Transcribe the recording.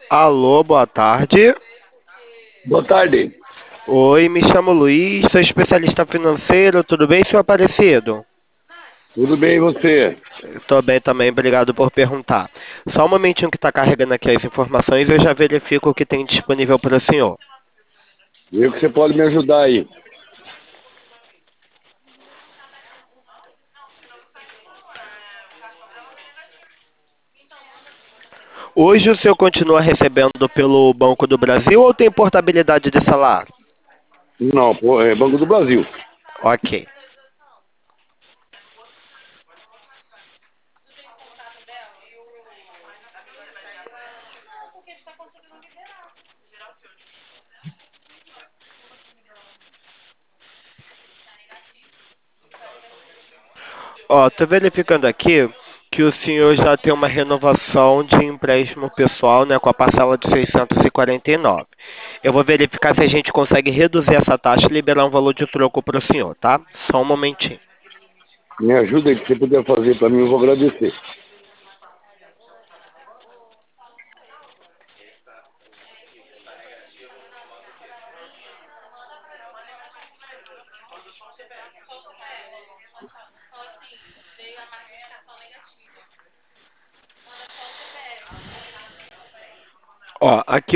Alô, boa tarde. Boa tarde. Oi, me chamo Luiz, sou especialista financeiro, tudo bem, senhor Aparecido? Tudo bem e você? Tô bem também, obrigado por perguntar. Só um momentinho que está carregando aqui as informações e eu já verifico o que tem disponível para o senhor. Viu que você pode me ajudar aí. Hoje o senhor continua recebendo pelo Banco do Brasil ou tem portabilidade de salário? Não, pô, é Banco do Brasil. Ok. Ó, tô verificando aqui que o senhor já tem uma renovação de empréstimo pessoal, né, com a parcela de 649. Eu vou verificar se a gente consegue reduzir essa taxa e liberar um valor de troco para o senhor, tá? Só um momentinho. Me ajuda aí, que você puder fazer para mim, eu vou agradecer. Ó, aqui